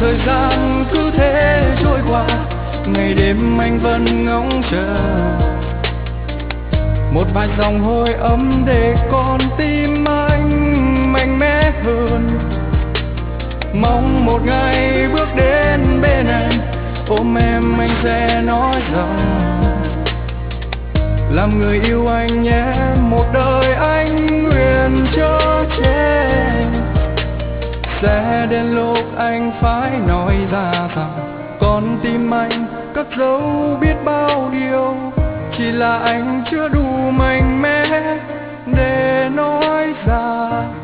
thời gian cứ thế trôi qua, ngày đêm anh vẫn ngóng chờ một vài dòng hồi ấm để con tim anh mạnh mẽ hơn. Mong một ngày bước đến bên em, ôm em anh sẽ nói rằng làm người yêu anh nhé, một đời anh nguyện chở che. Sẽ đến lúc anh phải nói ra rằng con tim anh cất giấu biết bao điều, chỉ là anh chưa đủ mạnh mẽ để nói ra.